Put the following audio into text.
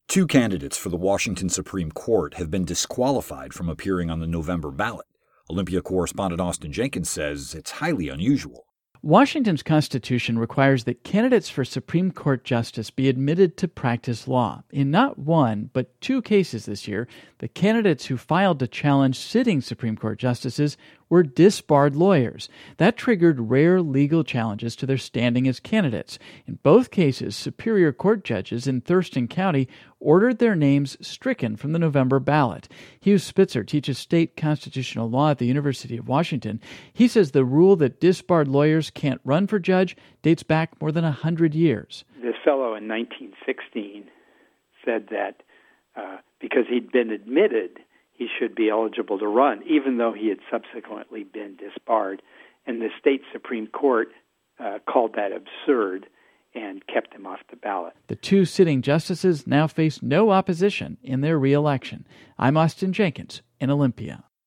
Two candidates for the Washington Supreme Court have been disqualified from appearing on the November ballot. Olympia correspondent Austin Jenkins says it's highly unusual. Washington's Constitution requires that candidates for Supreme Court justice be admitted to practice law. In not one, but two cases this year, the candidates who filed to challenge sitting Supreme Court justices were disbarred lawyers. That triggered rare legal challenges to their standing as candidates. In both cases, Superior Court judges in Thurston County ordered their names stricken from the November ballot. Hugh Spitzer teaches state constitutional law at the University of Washington. He says the rule that disbarred lawyers can't run for judge dates back more than 100 years. This fellow in 1916 said that because he'd been admitted, he should be eligible to run, even though he had subsequently been disbarred. And the state Supreme Court called that absurd and kept him off the ballot. The two sitting justices now face no opposition in their re-election. I'm Austin Jenkins in Olympia.